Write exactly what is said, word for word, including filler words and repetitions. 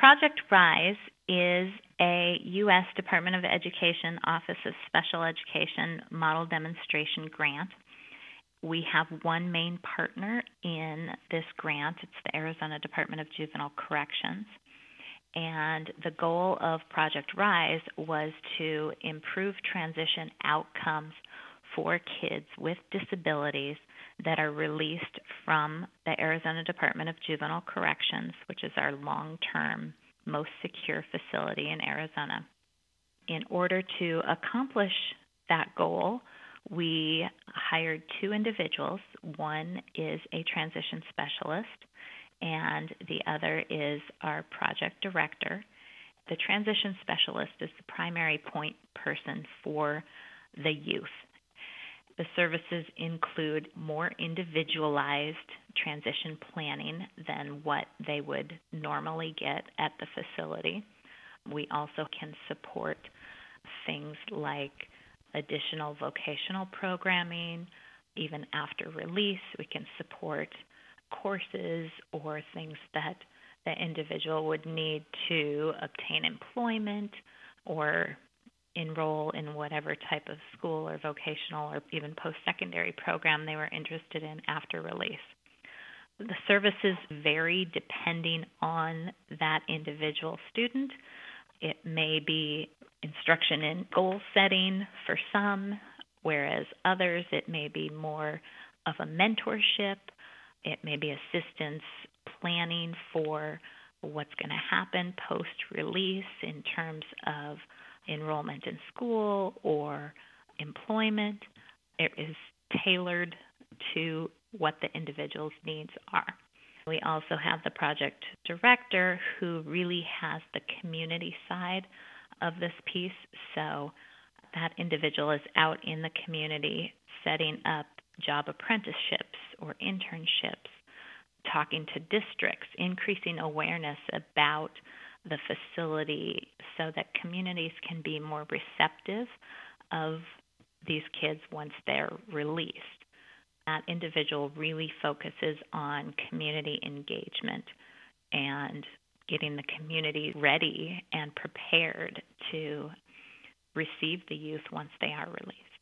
Project RISE is a U S Department of Education Office of Special Education model demonstration grant. We have one main partner in this grant. It's the Arizona Department of Juvenile Corrections. And the goal of Project RISE was to improve transition outcomes for kids with disabilities that are released from the Arizona Department of Juvenile Corrections, which is our long-term, most secure facility in Arizona. In order to accomplish that goal, we hired two individuals. One is a transition specialist, and the other is our project director. The transition specialist is the primary point person for the youth. The services include more individualized transition planning than what they would normally get at the facility. We also can support things like additional vocational programming. Even after release, we can support courses or things that the individual would need to obtain employment or enroll in whatever type of school or vocational or even post-secondary program they were interested in after release. The services vary depending on that individual student. It may be instruction in goal setting for some, whereas others it may be more of a mentorship. It may be assistance planning for what's going to happen post-release in terms of enrollment in school or employment. It is tailored to what the individual's needs are. We also have the project director who really has the community side of this piece. So that individual is out in the community setting up job apprenticeships or internships, talking to districts, increasing awareness about the facility so that communities can be more receptive of these kids once they're released. That individual really focuses on community engagement and getting the community ready and prepared to receive the youth once they are released.